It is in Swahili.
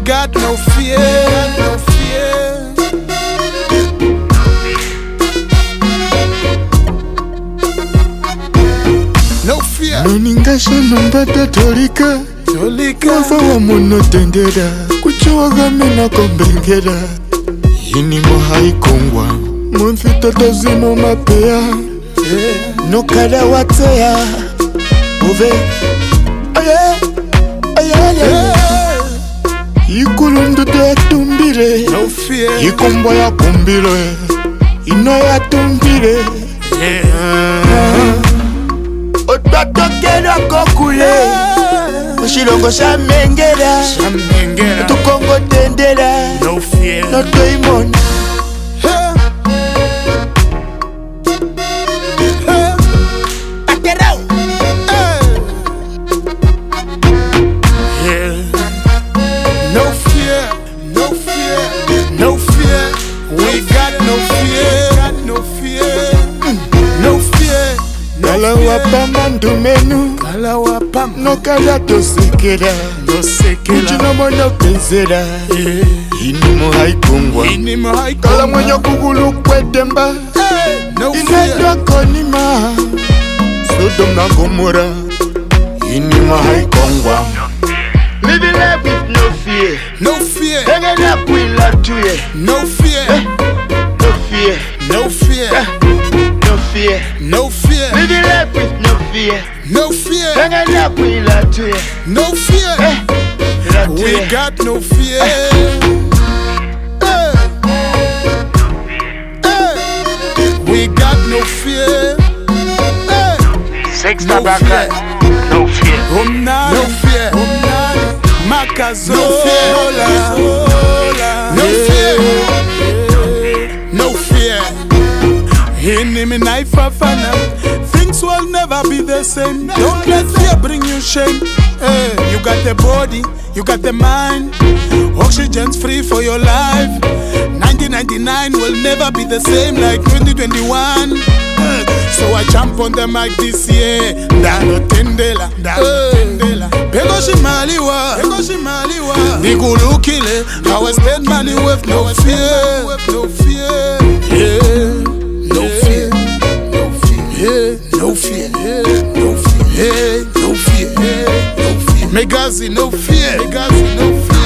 got no fear, no fear. No fear. Noningasha nombata tolika Wafa wa muno tendera Kuchuwaga mina kombengera Ini mohai kongwa Munthi tatazimu mapea Nokada watea Ove Aye Ikulundu te tumbire No fear. Ikombo ya kumbire Ino ya tumbire Otatokera kokule Ushilongo shamengera Tukongo tendera No fear. No diamond No fear, no fear, no fear. We got no fear, got no fear, no fear. Kala wapama ndumenu Kala wapama no kala tosekera no sekela. Uchino mono kenzera Ini mohai kongwa Ini mohai Kala kongwa. mwenyo kugulu kwetemba No Inedwa fear. konima Sodom na Gomora Ini mohai kongwa Living life with no fear No fear, Hanging up with love to you no fear, No fear no fear, No fear no fear, Living life with no fear no fear, Hanging up with love to you no fear. Love to We you got no fear. We got no fear. Sex No tobacco fear. No fear No fear. Makazola. No fear. No fear. Enemy knife fana. Things will never be the same. Don't let fear bring you shame. You got the body, you got the mind. Oxygen's free for your life. 1999 will never be the same like 2021. So I jump on the mic this year. Dalo tendela, dalo tendela. Pego shimaliwa, pego shimaliwa. Digulukile, how I spend money with no fear, no fear. Yeah, no fear, no fear. Yeah, no fear, no fear. Yeah, no fear, no fear. Megazi, no fear, Megazi, no fear.